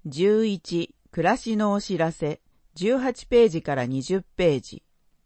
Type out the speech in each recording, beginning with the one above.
11、暮らしのお知らせ、18ページから20ページ。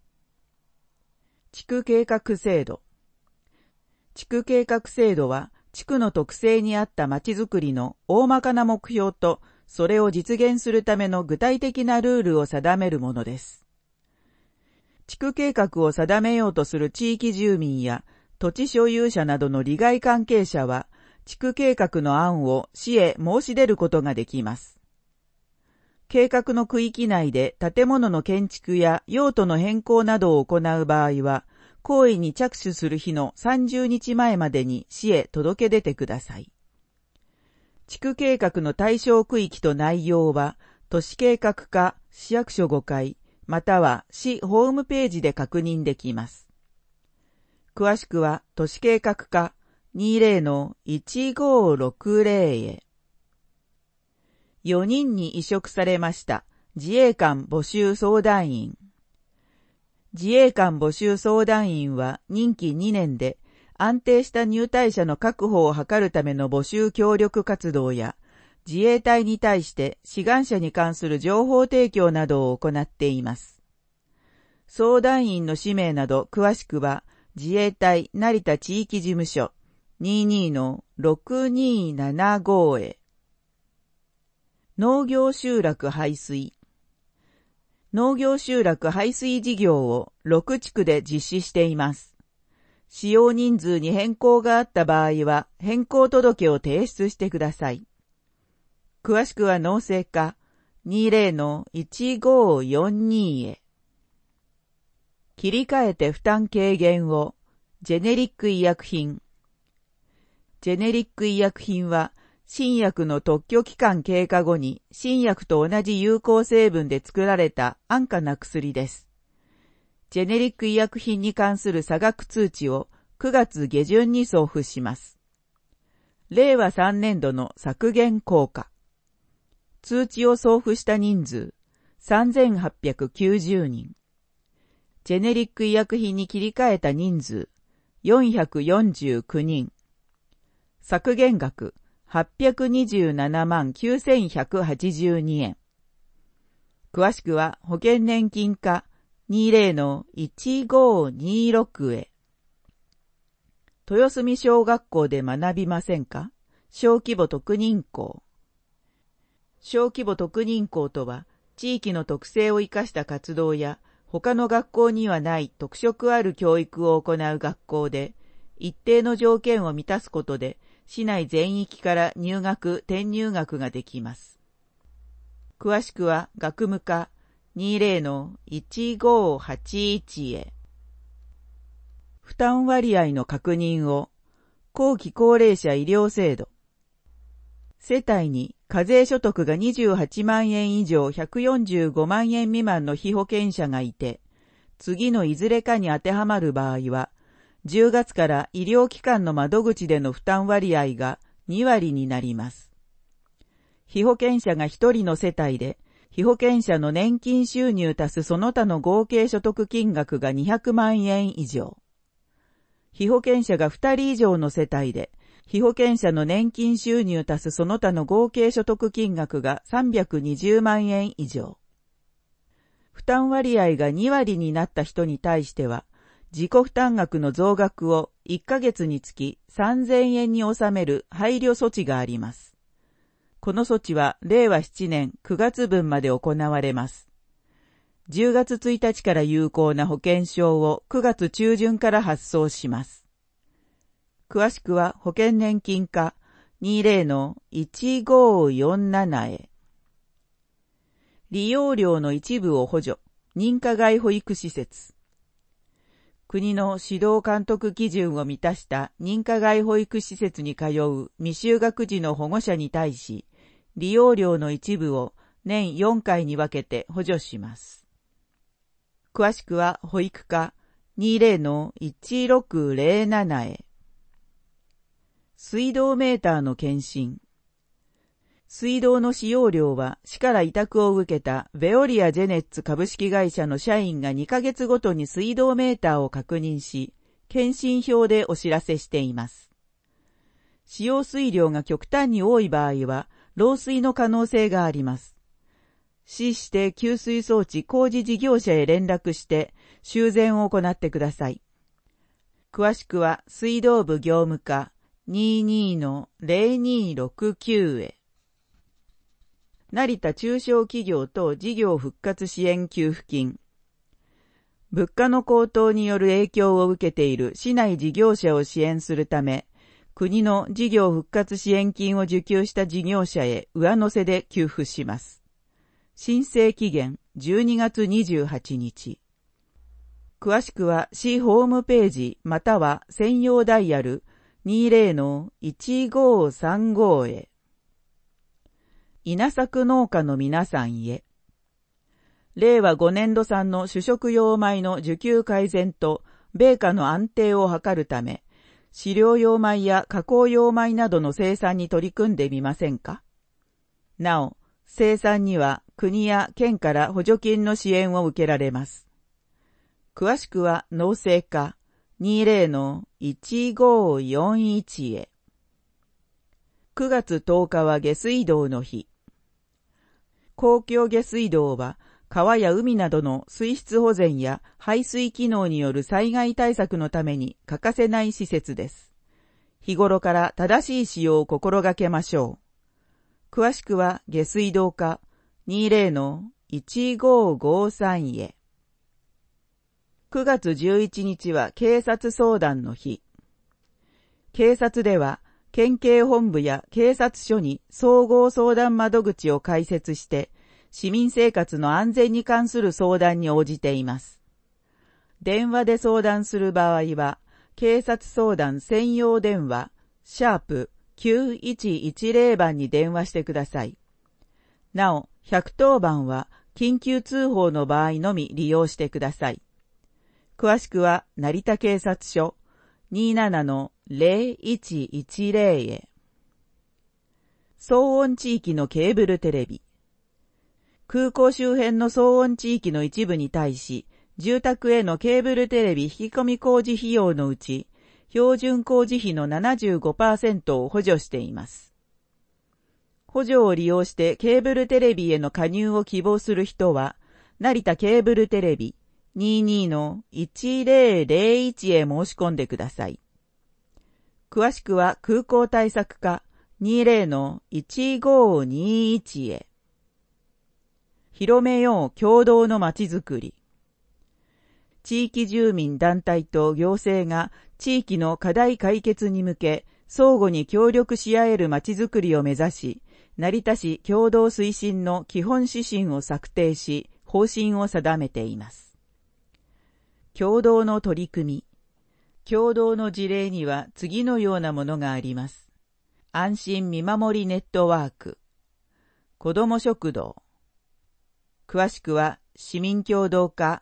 地区計画制度。地区計画制度は、地区の特性に合ったまちづくりの大まかな目標と、それを実現するための具体的なルールを定めるものです。地区計画を定めようとする地域住民や土地所有者などの利害関係者は、地区計画の案を市へ申し出ることができます。計画の区域内で建物の建築や用途の変更などを行う場合は、行為に着手する日の30日前までに市へ届け出てください。地区計画の対象区域と内容は、都市計画課、市役所5階、または市ホームページで確認できます。詳しくは、都市計画課 20-1560 へ。4人に委嘱されました。自衛官募集相談員。自衛官募集相談員は任期2年で安定した入隊者の確保を図るための募集協力活動や自衛隊に対して志願者に関する情報提供などを行っています。相談員の氏名など詳しくは自衛隊成田地域事務所 22-6275 へ。農業集落排水。農業集落排水事業を6地区で実施しています。使用人数に変更があった場合は変更届を提出してください。詳しくは農政課 20-1542 へ。切り替えて負担軽減を。ジェネリック医薬品。ジェネリック医薬品は新薬の特許期間経過後に新薬と同じ有効成分で作られた安価な薬です。ジェネリック医薬品に関する差額通知を9月下旬に送付します。令和3年度の削減効果。通知を送付した人数3890人。ジェネリック医薬品に切り替えた人数449人。削減額827万9182円。詳しくは保険年金課 20-1526 へ。豊澄小学校で学びませんか？小規模特認校。小規模特認校とは、地域の特性を生かした活動や、他の学校にはない特色ある教育を行う学校で、一定の条件を満たすことで、市内全域から入学・転入学ができます。詳しくは学務課 20-1581 へ。負担割合の確認を。後期高齢者医療制度。世帯に課税所得が28万円以上145万円未満の被保険者がいて、次のいずれかに当てはまる場合は、10月から医療機関の窓口での負担割合が2割になります。被保険者が1人の世帯で、被保険者の年金収入足すその他の合計所得金額が200万円以上。被保険者が2人以上の世帯で、被保険者の年金収入足すその他の合計所得金額が320万円以上。負担割合が2割になった人に対しては、自己負担額の増額を1ヶ月につき3000円に収める配慮措置があります。この措置は令和7年9月分まで行われます。10月1日から有効な保険証を9月中旬から発送します。詳しくは保険年金課 20-1547 へ。利用料の一部を補助、認可外保育施設。国の指導監督基準を満たした認可外保育施設に通う未就学児の保護者に対し、利用料の一部を年4回に分けて補助します。詳しくは保育課 20-1607 へ。水道メーターの検診。水道の使用量は市から委託を受けたベオリアジェネッツ株式会社の社員が2ヶ月ごとに水道メーターを確認し、検診票でお知らせしています。使用水量が極端に多い場合は、 漏水の可能性があります。市指定給水装置工事事業者へ連絡して修繕を行ってください。詳しくは水道部業務課 22-0269 へ。成田中小企業と事業復活支援給付金。物価の高騰による影響を受けている市内事業者を支援するため、国の事業復活支援金を受給した事業者へ上乗せで給付します。申請期限12月28日。詳しくは市ホームページまたは専用ダイヤル 20-1535 へ。稲作農家の皆さんへ。令和5年度産の主食用米の需給改善と米価の安定を図るため、飼料用米や加工用米などの生産に取り組んでみませんか？なお、生産には国や県から補助金の支援を受けられます。詳しくは農政課 20-1541 へ。9月10日は下水道の日。公共下水道は川や海などの水質保全や排水機能による災害対策のために欠かせない施設です。日頃から正しい使用を心がけましょう。詳しくは下水道課 20-1553 へ。9月11日は警察相談の日。警察では県警本部や警察署に総合相談窓口を開設して市民生活の安全に関する相談に応じています。電話で相談する場合は警察相談専用電話#9110 番に電話してください。なお、110番は緊急通報の場合のみ利用してください。詳しくは成田警察署 27-0110 へ。騒音地域のケーブルテレビ。空港周辺の騒音地域の一部に対し、住宅へのケーブルテレビ引き込み工事費用のうち、標準工事費の 75% を補助しています。補助を利用してケーブルテレビへの加入を希望する人は、成田ケーブルテレビ 22-1001 へ申し込んでください。詳しくは空港対策課 20-1521 へ。広めよう共同のまちづくり。地域住民団体と行政が地域の課題解決に向け相互に協力し合えるまちづくりを目指し、成田市共同推進の基本指針を策定し、方針を定めています。共同の取り組み。共同の事例には次のようなものがあります。安心見守りネットワーク。子ども食堂。詳しくは市民協働課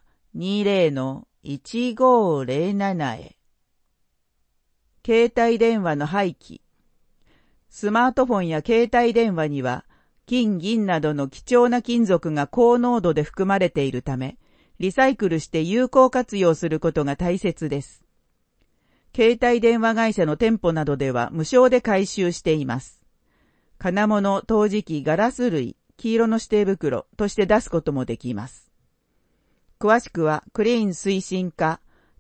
20-1507 へ。携帯電話の廃棄。スマートフォンや携帯電話には金・銀などの貴重な金属が高濃度で含まれているため、リサイクルして有効活用することが大切です。携帯電話会社の店舗などでは無償で回収しています。金物、陶磁器、ガラス類、黄色の指定袋として出すこともできます。詳しくはクリーン推進課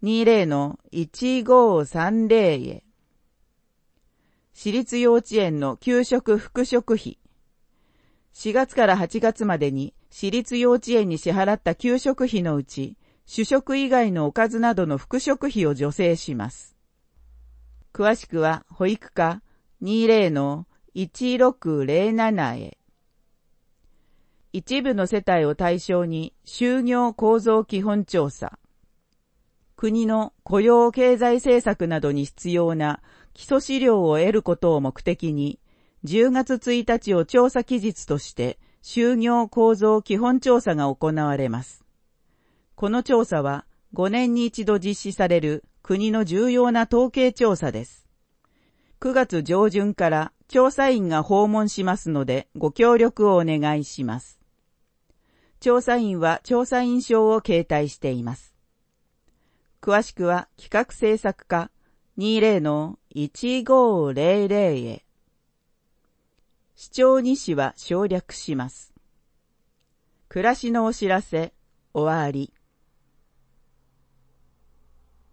20-1530 へ。私立幼稚園の給食副食費。4月から8月までに私立幼稚園に支払った給食費のうち、主食以外のおかずなどの副食費を助成します。詳しくは保育課 20-1607 へ。一部の世帯を対象に就業構造基本調査。国の雇用経済政策などに必要な基礎資料を得ることを目的に、10月1日を調査期日として就業構造基本調査が行われます。この調査は5年に一度実施される国の重要な統計調査です。9月上旬から調査員が訪問しますのでご協力をお願いします。調査員は調査員証を携帯しています。詳しくは企画制作課 20-1500 へ。 市長日誌は省略します。暮らしのお知らせ、終わり。